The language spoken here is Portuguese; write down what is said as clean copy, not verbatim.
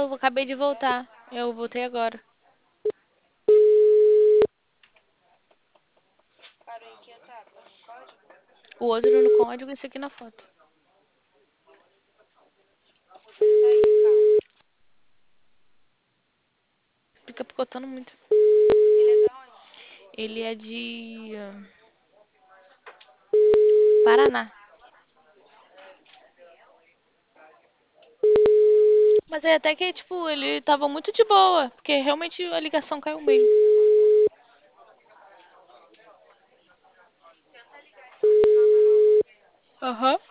eu acabei de voltar. Eu voltei agora. O outro no código e esse aqui na foto. Fica picotando muito. Ele é de Paraná. Mas aí até que, tipo, ele tava muito de boa, porque realmente a ligação caiu meio. Aham.